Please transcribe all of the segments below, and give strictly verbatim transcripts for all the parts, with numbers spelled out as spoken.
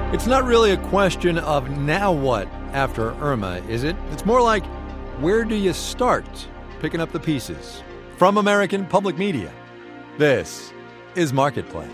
It's not really a question of now what after Irma, is it? It's more like, where do you start picking up the pieces? From American Public Media, this is Marketplace.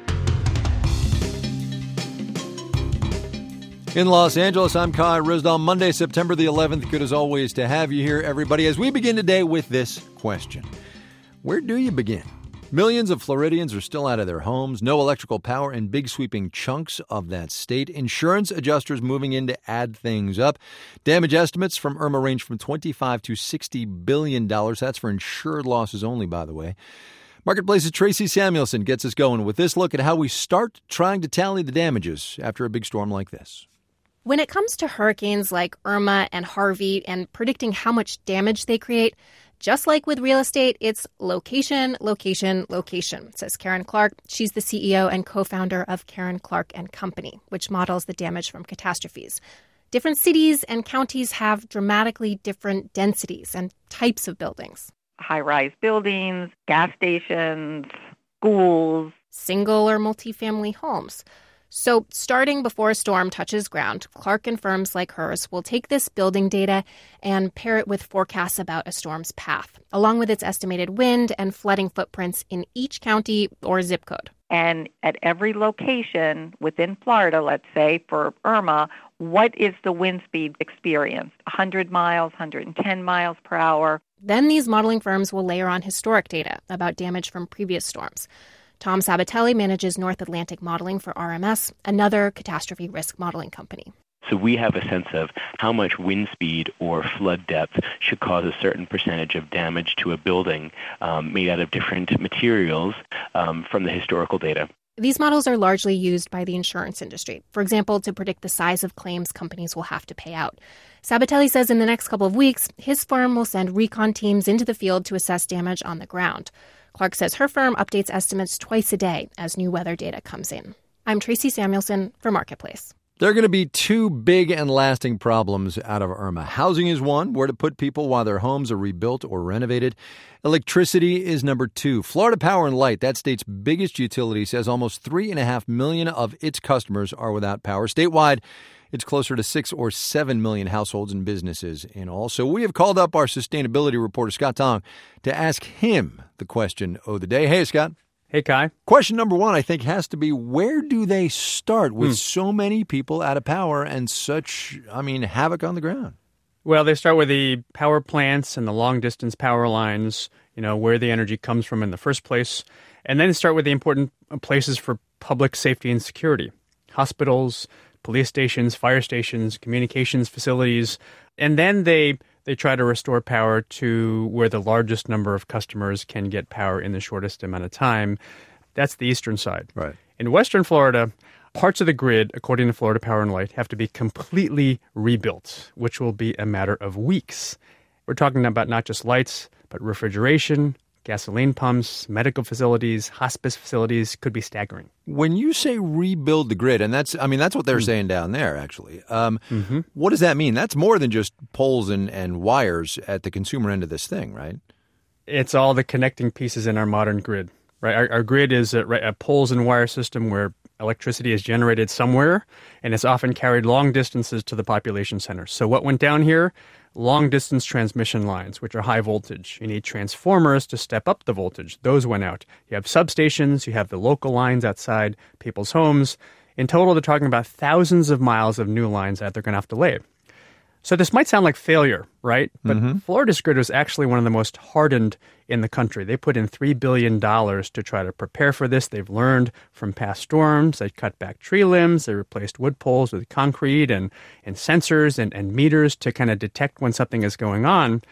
In Los Angeles, I'm Kai Ryssdal. Monday, September the eleventh. Good as always to have you here, everybody, as we begin today with this question. Where do you begin? Millions of Floridians are still out of their homes, no electrical power in big sweeping chunks of that state. Insurance adjusters moving in to add things up. Damage estimates from Irma range from twenty-five to sixty billion dollars. That's for insured losses only, by the way. Marketplace's Tracy Samuelson gets us going with this look at how we start trying to tally the damages after a big storm like this. When it comes to hurricanes like Irma and Harvey and predicting how much damage they create, just like with real estate, it's location, location, location, says Karen Clark. She's the C E O and co-founder of Karen Clark and Company, which models the damage from catastrophes. Different cities and counties have dramatically different densities and types of buildings. High-rise buildings, gas stations, schools. Single or multifamily homes. So starting before a storm touches ground, Clark and firms like hers will take this building data and pair it with forecasts about a storm's path, along with its estimated wind and flooding footprints in each county or zip code. And at every location within Florida, let's say, for Irma, what is the wind speed experienced? one hundred miles, one hundred ten miles per hour. Then these modeling firms will layer on historic data about damage from previous storms. Tom Sabatelli manages North Atlantic Modeling for R M S, another catastrophe risk modeling company. So we have a sense of how much wind speed or flood depth should cause a certain percentage of damage to a building um, made out of different materials um, from the historical data. These models are largely used by the insurance industry, for example, to predict the size of claims companies will have to pay out. Sabatelli says in the next couple of weeks, his firm will send recon teams into the field to assess damage on the ground. Clark says her firm updates estimates twice a day as new weather data comes in. I'm Tracy Samuelson for Marketplace. There are going to be two big and lasting problems out of Irma. Housing is one, where to put people while their homes are rebuilt or renovated. Electricity is number two. Florida Power and Light, that state's biggest utility, says almost three and a half million of its customers are without power. Statewide, it's closer to six or seven million households and businesses in all. So we have called up our sustainability reporter, Scott Tong, to ask him the question of the day. Hey, Scott. Hey, Kai. Question number one, I think, has to be, where do they start with hmm. so many people out of power and such, I mean, havoc on the ground? Well, they start with the power plants and the long-distance power lines, you know, where the energy comes from in the first place, and then start with the important places for public safety and security, hospitals, police stations, fire stations, communications facilities, and then they they try to restore power to where the largest number of customers can get power in the shortest amount of time. That's the eastern side. Right. In western Florida, parts of the grid, according to Florida Power and Light, have to be completely rebuilt, which will be a matter of weeks. We're talking about not just lights, but refrigeration, gasoline pumps, medical facilities, hospice facilities. Could be staggering. When you say rebuild the grid, and that's, I mean, that's what they're mm. saying down there, actually. Um, mm-hmm. What does that mean? That's more than just poles and, and wires at the consumer end of this thing, right? It's all the connecting pieces in our modern grid, right? Our, our grid is a, a poles and wire system where electricity is generated somewhere, and it's often carried long distances to the population center. So what went down here? Long-distance transmission lines, which are high voltage. You need transformers to step up the voltage. Those went out. You have substations. You have the local lines outside people's homes. In total, they're talking about thousands of miles of new lines that they're going to have to lay. So this might sound like failure, right? But mm-hmm. Florida's grid was actually one of the most hardened in the country. They put in three billion dollars to try to prepare for this. They've learned from past storms. They cut back tree limbs. They replaced wood poles with concrete and, and sensors and, and meters to kind of detect when something is going on.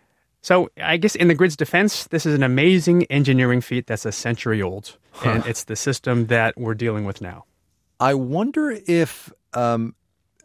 So I guess in the grid's defense, this is an amazing engineering feat that's a century old. Huh. And it's the system that we're dealing with now. I wonder if... Um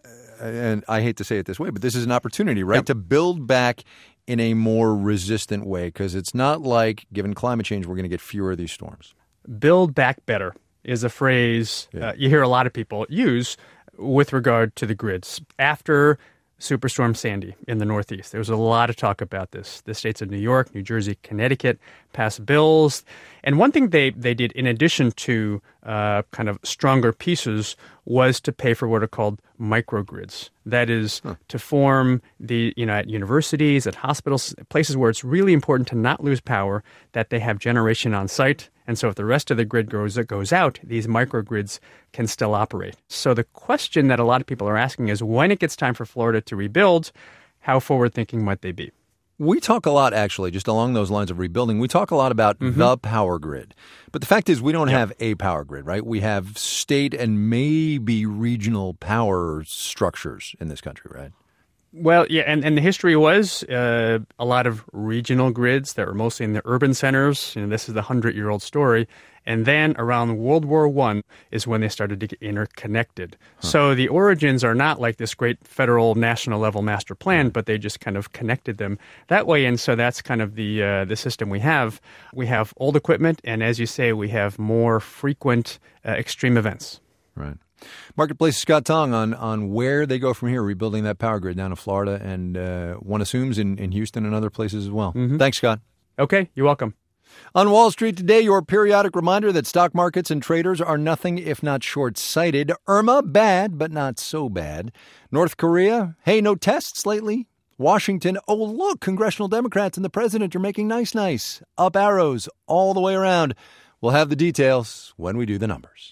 and I hate to say it this way, but this is an opportunity, right, yep. to build back in a more resistant way, because it's not like, given climate change, we're going to get fewer of these storms. Build back better is a phrase yeah. uh, you hear a lot of people use with regard to the grids. After Superstorm Sandy in the Northeast. There was a lot of talk about this. The states of New York, New Jersey, Connecticut passed bills. And one thing they, they did in addition to uh, kind of stronger pieces was to pay for what are called microgrids. That is huh. to form the, you know, at universities, at hospitals, places where it's really important to not lose power, that they have generation on site. And so if the rest of the grid goes, goes out, these microgrids can still operate. So the question that a lot of people are asking is when it gets time for Florida to rebuild, how forward-thinking might they be? We talk a lot, actually, just along those lines of rebuilding. We talk a lot about mm-hmm. the power grid. But the fact is we don't yep. have a power grid, right? We have state and maybe regional power structures in this country, right? Well, yeah, and, and the history was uh, a lot of regional grids that were mostly in the urban centers. You know, this is the hundred-year-old story. And then around World War One is when they started to get interconnected. Huh. So the origins are not like this great federal national level master plan, but they just kind of connected them that way. And so that's kind of the uh, the system we have. We have old equipment, and as you say, we have more frequent uh, extreme events. Right. Marketplace Scott Tong on, on where they go from here, rebuilding that power grid down in Florida, and uh, one assumes in, in Houston and other places as well. Mm-hmm. Thanks, Scott. Okay, you're welcome. On Wall Street today, your periodic reminder that stock markets and traders are nothing if not short-sighted. Irma, bad, but not so bad. North Korea, hey, no tests lately. Washington, oh, look, congressional Democrats and the president are making nice, nice. Up arrows all the way around. We'll have the details when we do the numbers.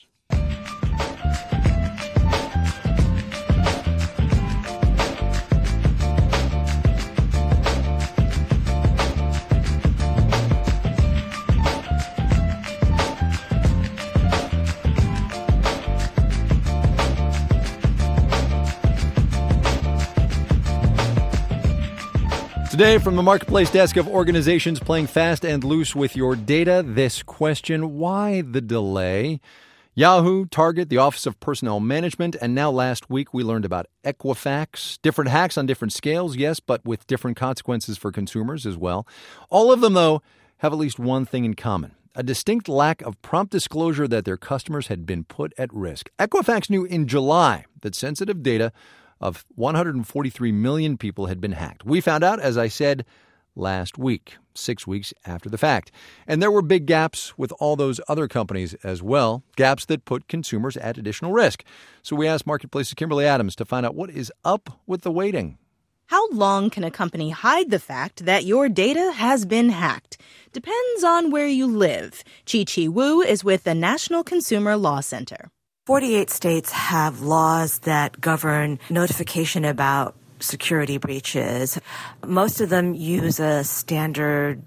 Today, from the Marketplace desk of organizations playing fast and loose with your data, this question: why the delay? Yahoo, Target, the Office of Personnel Management, and now last week we learned about Equifax. Different hacks on different scales, yes, but with different consequences for consumers as well. All of them, though, have at least one thing in common: a distinct lack of prompt disclosure that their customers had been put at risk. Equifax knew in July that sensitive data of one hundred forty-three million people had been hacked. We found out, as I said, last week, six weeks after the fact. And there were big gaps with all those other companies as well, gaps that put consumers at additional risk. So we asked Marketplace's Kimberly Adams to find out what is up with the waiting. How long can a company hide the fact that your data has been hacked? Depends on where you live. Chi-Chi Wu is with the National Consumer Law Center. forty-eight states have laws that govern notification about security breaches. Most of them use a standard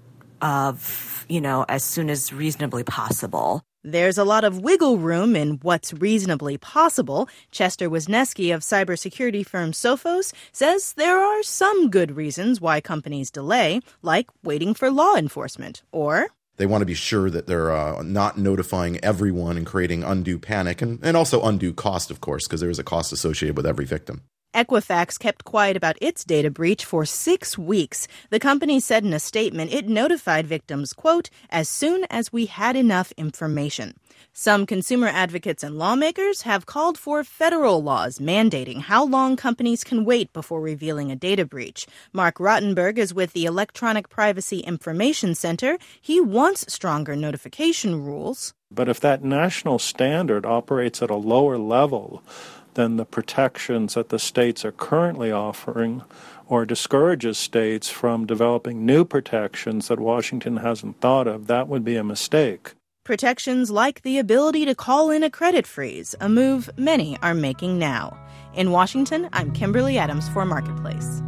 of, you know, as soon as reasonably possible. There's a lot of wiggle room in what's reasonably possible. Chester Wisniewski of cybersecurity firm Sophos says there are some good reasons why companies delay, like waiting for law enforcement, or they want to be sure that they're uh, not notifying everyone and creating undue panic and, and also undue cost, of course, because there is a cost associated with every victim. Equifax kept quiet about its data breach for six weeks. The company said in a statement it notified victims, quote, as soon as we had enough information. Some consumer advocates and lawmakers have called for federal laws mandating how long companies can wait before revealing a data breach. Mark Rottenberg is with the Electronic Privacy Information Center. He wants stronger notification rules. But if that national standard operates at a lower level than the protections that the states are currently offering, or discourages states from developing new protections that Washington hasn't thought of, that would be a mistake. Protections like the ability to call in a credit freeze, a move many are making now. In Washington, I'm Kimberly Adams for Marketplace.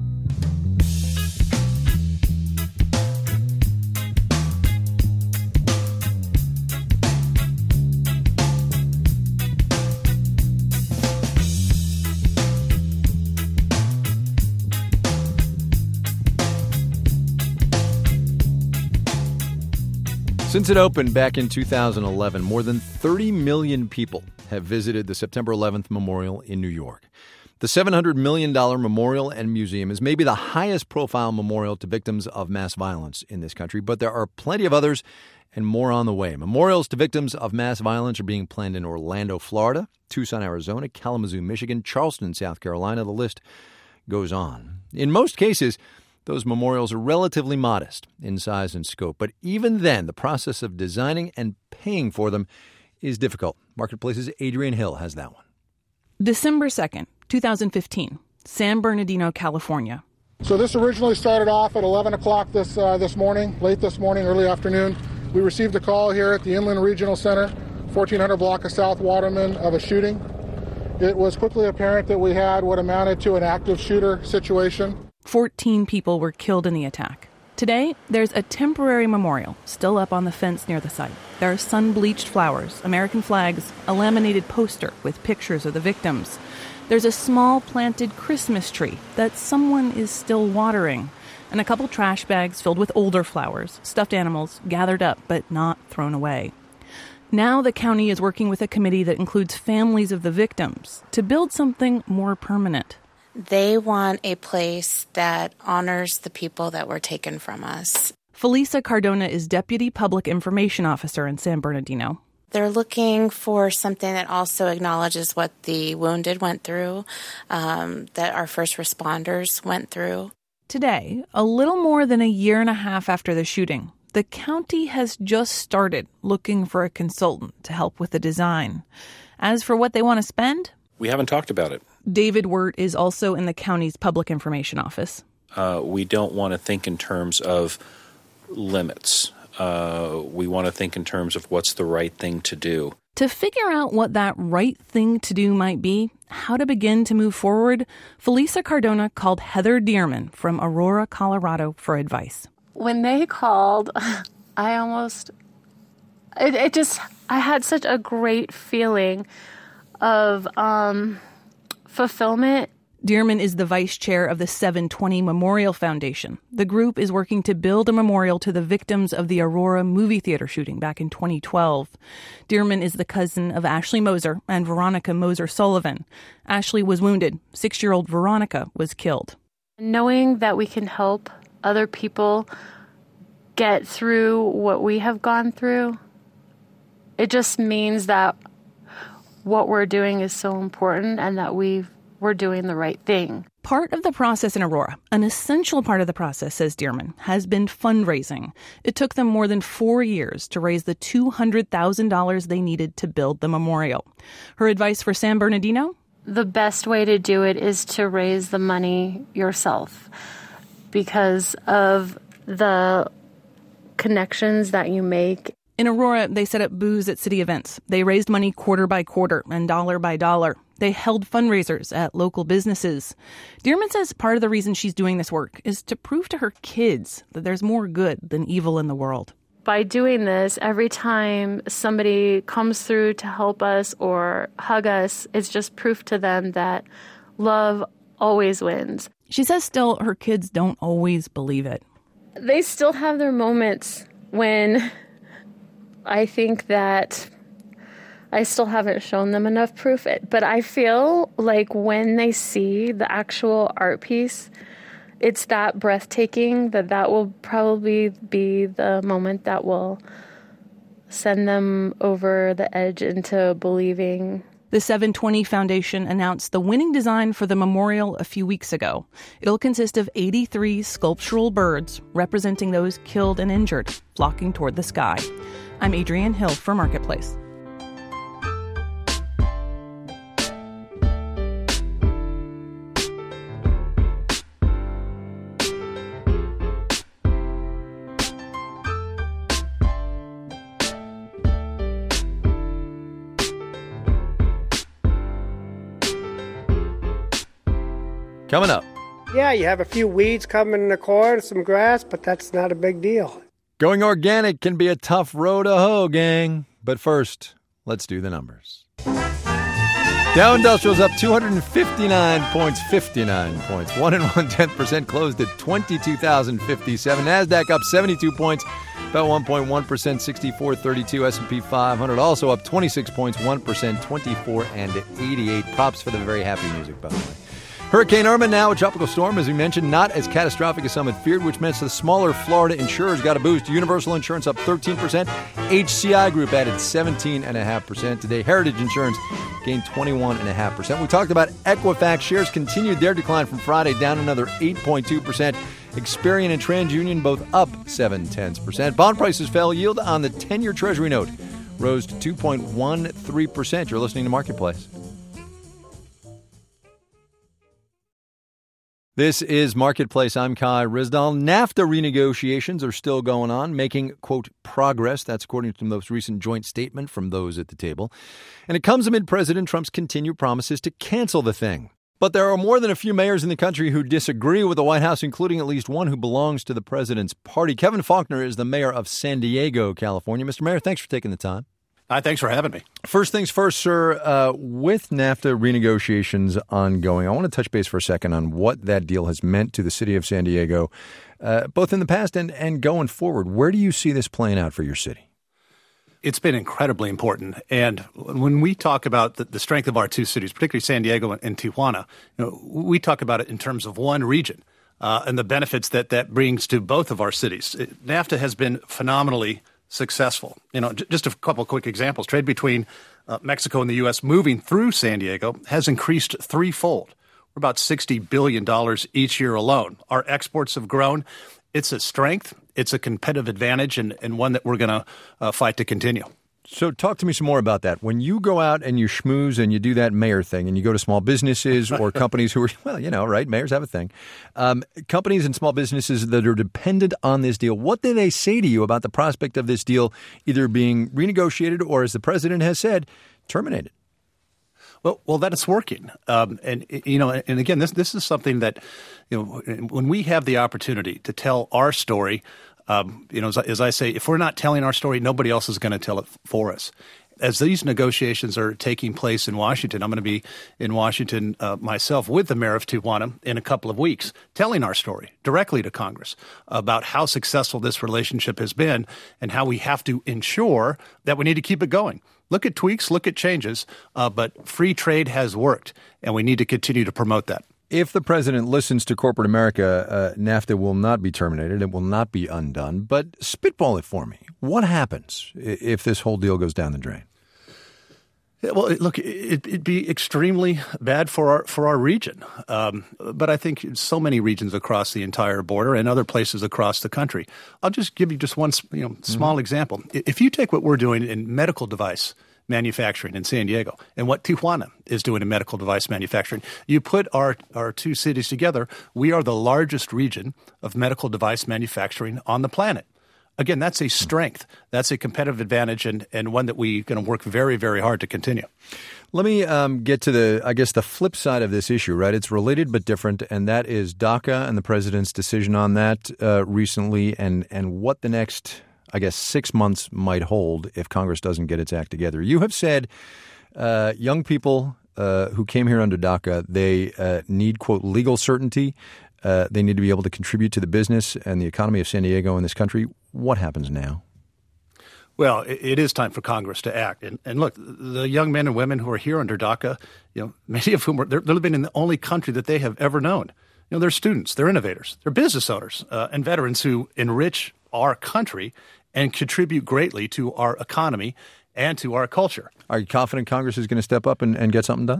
Since it opened back in two thousand eleven, more than thirty million people have visited the September eleventh Memorial in New York. The seven hundred million dollars memorial and museum is maybe the highest profile memorial to victims of mass violence in this country, but there are plenty of others and more on the way. Memorials to victims of mass violence are being planned in Orlando, Florida, Tucson, Arizona, Kalamazoo, Michigan, Charleston, South Carolina. The list goes on. In most cases, those memorials are relatively modest in size and scope. But even then, the process of designing and paying for them is difficult. Marketplace's Adrienne Hill has that one. December second, twenty fifteen, San Bernardino, California. So this originally started off at eleven o'clock this uh, this morning, late this morning, early afternoon. We received a call here at the Inland Regional Center, fourteen hundred block of South Waterman, of a shooting. It was quickly apparent that we had what amounted to an active shooter situation. fourteen people were killed in the attack. Today, there's a temporary memorial still up on the fence near the site. There are sun-bleached flowers, American flags, a laminated poster with pictures of the victims. There's a small planted Christmas tree that someone is still watering, and a couple trash bags filled with older flowers, stuffed animals, gathered up but not thrown away. Now the county is working with a committee that includes families of the victims to build something more permanent. They want a place that honors the people that were taken from us. Felisa Cardona is Deputy Public Information Officer in San Bernardino. They're looking for something that also acknowledges what the wounded went through, um, that our first responders went through. Today, a little more than a year and a half after the shooting, the county has just started looking for a consultant to help with the design. As for what they want to spend, we haven't talked about it. David Wirt is also in the county's public information office. Uh, we don't want to think in terms of limits. Uh, we want to think in terms of what's the right thing to do. To figure out what that right thing to do might be, how to begin to move forward, Felisa Cardona called Heather Dearman from Aurora, Colorado for advice. When they called, I almost, it, it just, I had such a great feeling of um, fulfillment. Dearman is the vice chair of the seven twenty Memorial Foundation. The group is working to build a memorial to the victims of the Aurora movie theater shooting back in twenty twelve. Dearman is the cousin of Ashley Moser and Veronica Moser Sullivan. Ashley was wounded. Six-year-old Veronica was killed. Knowing that we can help other people get through what we have gone through, it just means that what we're doing is so important and that we've we're doing the right thing. Part of the process in Aurora, an essential part of the process, says Dearman, has been fundraising. It took them more than four years to raise the two hundred thousand dollars they needed to build the memorial. Her advice for San Bernardino? The best way to do it is to raise the money yourself because of the connections that you make. In Aurora, they set up booths at city events. They raised money quarter by quarter and dollar by dollar. They held fundraisers at local businesses. Dearman says part of the reason she's doing this work is to prove to her kids that there's more good than evil in the world. By doing this, every time somebody comes through to help us or hug us, it's just proof to them that love always wins. She says still her kids don't always believe it. They still have their moments when I think that I still haven't shown them enough proof. But I feel like when they see the actual art piece, it's that breathtaking that that will probably be the moment that will send them over the edge into believing. The seven twenty Foundation announced the winning design for the memorial a few weeks ago. It'll consist of eighty-three sculptural birds representing those killed and injured, flocking toward the sky. I'm Adrienne Hill for Marketplace. Coming up. Yeah, you have a few weeds coming in the corn, some grass, but that's not a big deal. Going organic can be a tough row to hoe, gang. But first, let's do the numbers. Dow Industrial's up two hundred fifty-nine points, fifty-nine points. One and one-tenth percent closed at twenty-two thousand fifty-seven. NASDAQ up seventy-two points, about one point one percent, sixty-four thirty-two. S and P five hundred also up twenty-six points, one percent, twenty-four and eighty-eight. Props for the very happy music, by the way. Hurricane Irma now a tropical storm, as we mentioned, not as catastrophic as some had feared, which meant the smaller Florida insurers got a boost. Universal Insurance up thirteen percent. H C I Group added seventeen point five percent. Today, Heritage Insurance gained twenty-one point five percent. We talked about Equifax. Shares continued their decline from Friday, down another eight point two percent. Experian and TransUnion both up seven tenths percent. Bond prices fell. Yield on the ten-year Treasury note rose to two point one three percent. You're listening to Marketplace. This is Marketplace. I'm Kai Ryssdal. NAFTA renegotiations are still going on, making, quote, progress. That's according to the most recent joint statement from those at the table. And it comes amid President Trump's continued promises to cancel the thing. But there are more than a few mayors in the country who disagree with the White House, including at least one who belongs to the president's party. Kevin Faulconer is the mayor of San Diego, California. Mister Mayor, thanks for taking the time. Hi, thanks for having me. First things first, sir, uh, with NAFTA renegotiations ongoing, I want to touch base for a second on what that deal has meant to the city of San Diego, uh, both in the past and, and going forward. Where do you see this playing out for your city? It's been incredibly important. And when we talk about the, the strength of our two cities, particularly San Diego and, and Tijuana, you know, we talk about it in terms of one region uh, and the benefits that that brings to both of our cities. It, NAFTA has been phenomenally successful. You know, j- just a couple of quick examples. Trade between uh, Mexico and the U S moving through San Diego has increased threefold. We're about sixty billion dollars each year alone. Our exports have grown. It's a strength. It's a competitive advantage and, and one that we're going to uh, fight to continue. So talk to me some more about that. When you go out and you schmooze and you do that mayor thing and you go to small businesses or companies who are, well, you know, right, mayors have a thing. Um, companies and small businesses that are dependent on this deal, what do they say to you about the prospect of this deal either being renegotiated or, as the president has said, terminated? Well, well, that it's working. Um, and, you know, and again, this this is something that, you know, when we have the opportunity to tell our story, Um, you know, as, as I say, if we're not telling our story, nobody else is going to tell it for us. As these negotiations are taking place in Washington, I'm going to be in Washington uh, myself with the mayor of Tijuana in a couple of weeks, telling our story directly to Congress about how successful this relationship has been and how we have to ensure that we need to keep it going. Look at tweaks, look at changes, uh, but free trade has worked, and we need to continue to promote that. If the president listens to corporate America, uh, NAFTA will not be terminated. It will not be undone. But spitball it for me. What happens if this whole deal goes down the drain? Yeah, well, look, it, it'd be extremely bad for our for our region. Um, but I think so many regions across the entire border and other places across the country. I'll just give you just one you know, small mm-hmm. example. If you take what we're doing in medical device manufacturing in San Diego and what Tijuana is doing in medical device manufacturing, you put our, our two cities together, we are the largest region of medical device manufacturing on the planet. Again, that's a strength. That's a competitive advantage and, and one that we're going to work very, very hard to continue. Let me um, get to the, I guess, the flip side of this issue, right? It's related but different, and that is DACA and the president's decision on that uh, recently and, and what the next, I guess, six months might hold if Congress doesn't get its act together. You have said uh, young people uh, who came here under DACA, they uh, need, quote, legal certainty. Uh, they need to be able to contribute to the business and the economy of San Diego and this country. What happens now? Well, it, it is time for Congress to act. And, and look, the young men and women who are here under DACA, you know, many of whom are they're, they're living in the only country that they have ever known. You know, they're students, they're innovators, they're business owners uh, and veterans who enrich our country and contribute greatly to our economy and to our culture. Are you confident Congress is going to step up and, and get something done?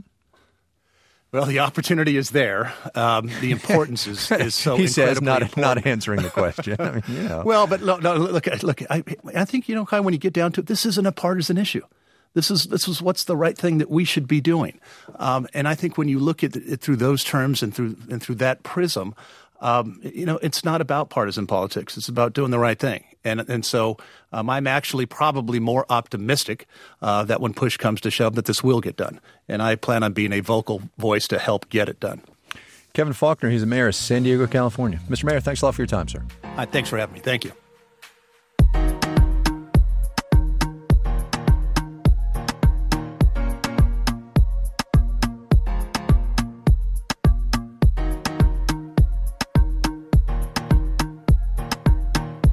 Well, the opportunity is there. Um, the importance is, is so he incredibly says not important. not answering the question. I mean, you know. Well, but look, no, look, look. I, I think you know, Kai, when you get down to it, this isn't a partisan issue. This is this is what's the right thing that we should be doing. Um, and I think when you look at it through those terms and through and through that prism, um, you know, it's not about partisan politics. It's about doing the right thing. And and so um, I'm actually probably more optimistic uh, that when push comes to shove that this will get done. And I plan on being a vocal voice to help get it done. Kevin Faulconer, he's the mayor of San Diego, California. Mister Mayor, thanks a lot for your time, sir. Uh, thanks for having me. Thank you.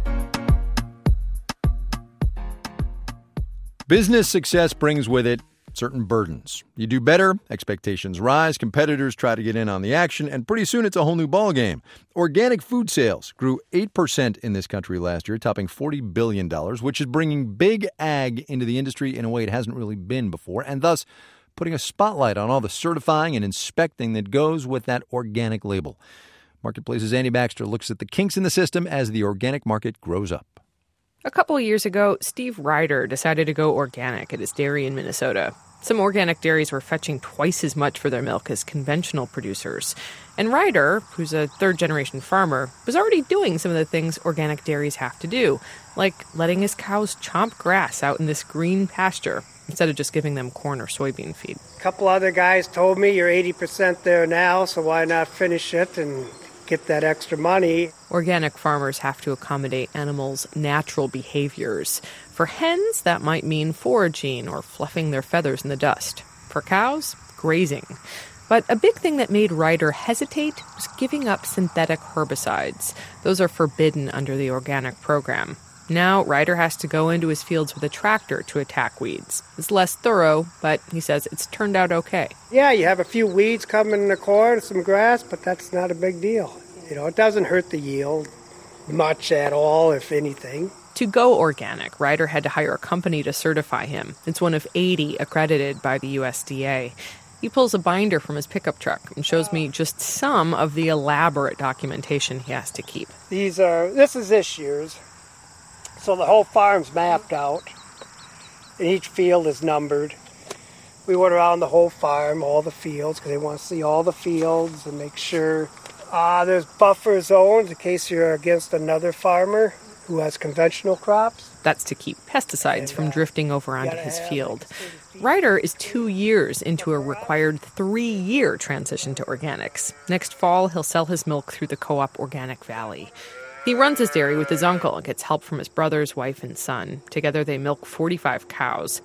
Business success brings with it certain burdens. You do better, expectations rise, competitors try to get in on the action, and pretty soon it's a whole new ballgame. Organic food sales grew eight percent in this country last year, topping forty billion dollars, which is bringing big ag into the industry in a way it hasn't really been before, and thus putting a spotlight on all the certifying and inspecting that goes with that organic label. Marketplace's Annie Baxter looks at the kinks in the system as the organic market grows up. A couple of years ago, Steve Ryder decided to go organic at his dairy in Minnesota. Some organic dairies were fetching twice as much for their milk as conventional producers. And Ryder, who's a third-generation farmer, was already doing some of the things organic dairies have to do, like letting his cows chomp grass out in this green pasture instead of just giving them corn or soybean feed. A couple other guys told me you're eighty percent there now, so why not finish it and get that extra money. Organic farmers have to accommodate animals' natural behaviors. For hens, that might mean foraging or fluffing their feathers in the dust. For cows, grazing. But a big thing that made Ryder hesitate was giving up synthetic herbicides. Those are forbidden under the organic program. Now, Ryder has to go into his fields with a tractor to attack weeds. It's less thorough, but he says it's turned out okay. Yeah, you have a few weeds coming in the corn, some grass, but that's not a big deal. You know, it doesn't hurt the yield much at all, if anything. To go organic, Ryder had to hire a company to certify him. It's one of eighty accredited by the U S D A. He pulls a binder from his pickup truck and shows me just some of the elaborate documentation he has to keep. These are, this is this year's. So the whole farm's mapped out, and each field is numbered. We went around the whole farm, all the fields, because they want to see all the fields and make sure uh, there's buffer zones in case you're against another farmer who has conventional crops. That's to keep pesticides and, from uh, drifting over onto his field. Ryder is two years into a required three-year transition to organics. Next fall, he'll sell his milk through the co-op Organic Valley. He runs his dairy with his uncle and gets help from his brothers, wife, and son. Together, they milk forty-five cows.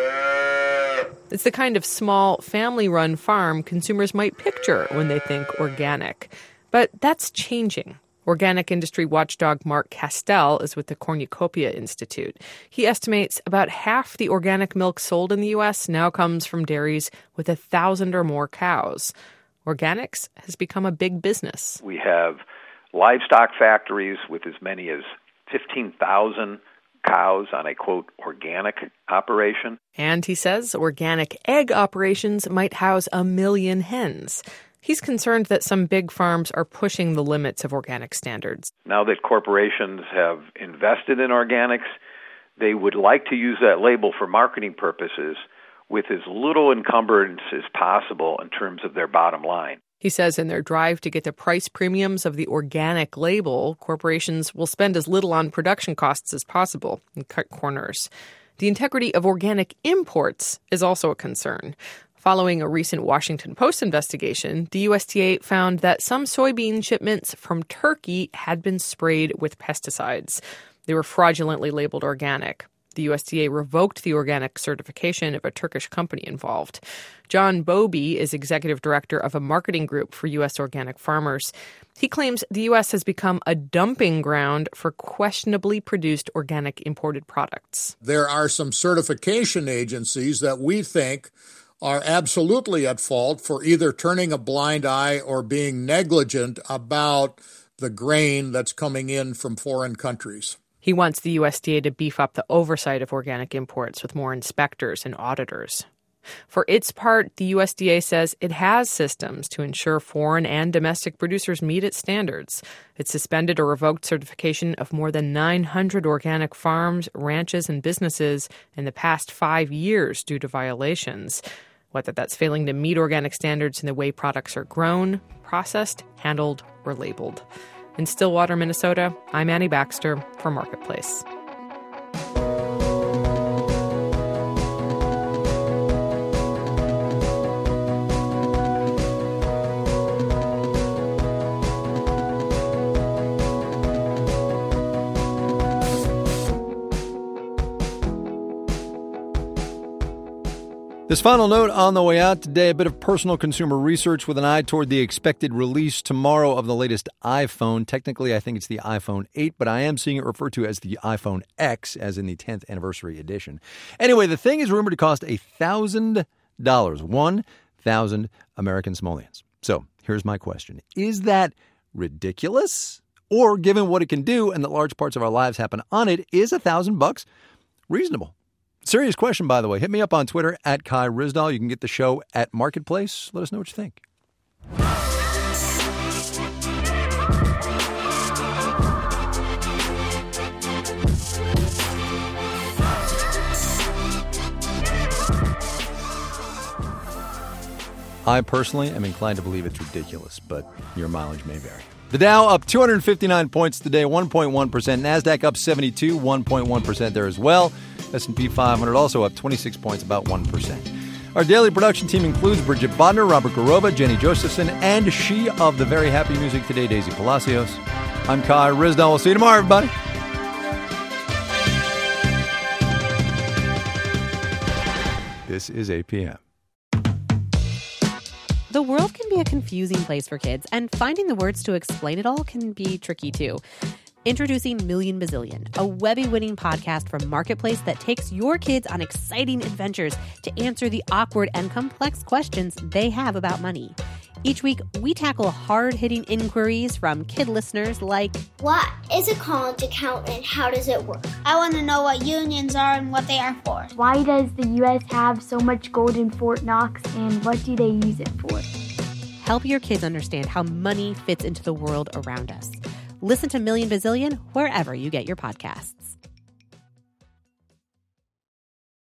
It's the kind of small, family-run farm consumers might picture when they think organic. But that's changing. Organic industry watchdog Mark Castell is with the Cornucopia Institute. He estimates about half the organic milk sold in the U S now comes from dairies with a thousand or more cows. Organics has become a big business. We have livestock factories with as many as fifteen thousand cows on a, quote, organic operation. And he says organic egg operations might house a million hens. He's concerned that some big farms are pushing the limits of organic standards. Now that corporations have invested in organics, they would like to use that label for marketing purposes with as little encumbrance as possible in terms of their bottom line. He says in their drive to get the price premiums of the organic label, corporations will spend as little on production costs as possible and cut corners. The integrity of organic imports is also a concern. Following a recent Washington Post investigation, the U S D A found that some soybean shipments from Turkey had been sprayed with pesticides. They were fraudulently labeled organic. The U S D A revoked the organic certification of a Turkish company involved. John Bobie is executive director of a marketing group for U S organic farmers. He claims the U S has become a dumping ground for questionably produced organic imported products. There are some certification agencies that we think are absolutely at fault for either turning a blind eye or being negligent about the grain that's coming in from foreign countries. He wants the U S D A to beef up the oversight of organic imports with more inspectors and auditors. For its part, the U S D A says it has systems to ensure foreign and domestic producers meet its standards. It suspended or revoked certification of more than nine hundred organic farms, ranches, and businesses in the past five years due to violations. Whether that's failing to meet organic standards in the way products are grown, processed, handled, or labeled. In Stillwater, Minnesota, I'm Annie Baxter for Marketplace. This final note on the way out today, a bit of personal consumer research with an eye toward the expected release tomorrow of the latest iPhone. Technically, I think it's the iPhone eight, but I am seeing it referred to as the iPhone X, as in the tenth anniversary edition. Anyway, the thing is rumored to cost one thousand dollars, one thousand American simoleons. So here's my question. Is that ridiculous? Or given what it can do and that large parts of our lives happen on it, is a thousand bucks reasonable? Serious question, by the way. Hit me up on Twitter at Kai Ryssdal. You can get the show at Marketplace. Let us know what you think. I personally am inclined to believe it's ridiculous, but your mileage may vary. The Dow up two hundred fifty-nine points today, one point one percent. NASDAQ up seventy-two, one point one percent there as well. S and P five hundred also up twenty-six points, about one percent. Our daily production team includes Bridget Bodner, Robert Garova, Jenny Josephson, and she of the very happy music today, Daisy Palacios. I'm Kai Ryssdal. We'll see you tomorrow, everybody. This is A P M. The world can be a confusing place for kids, and finding the words to explain it all can be tricky too. Introducing Million Bazillion, a Webby-winning podcast from Marketplace that takes your kids on exciting adventures to answer the awkward and complex questions they have about money. Each week, we tackle hard-hitting inquiries from kid listeners like, what is a college account and how does it work? I want to know what unions are and what they are for. Why does the U S have so much gold in Fort Knox and what do they use it for? Help your kids understand how money fits into the world around us. Listen to Million Bazillion wherever you get your podcasts.